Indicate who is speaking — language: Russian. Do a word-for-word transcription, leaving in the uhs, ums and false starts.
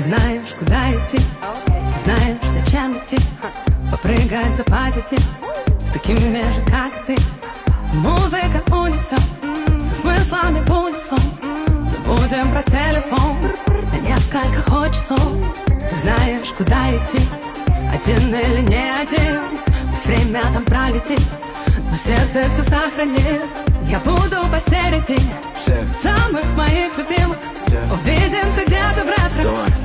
Speaker 1: знаешь, куда идти, ты знаешь, зачем идти, попрыгать за позитив с такими же, как и ты. Музыка унесет со смыслами в унисон. Забудем про телефон на несколько часов. Ты знаешь, куда идти, один или не один. Пусть время там пролетит, но сердце все сохранит. Я буду посередине самых моих любимых. Увидимся где-то в ретро.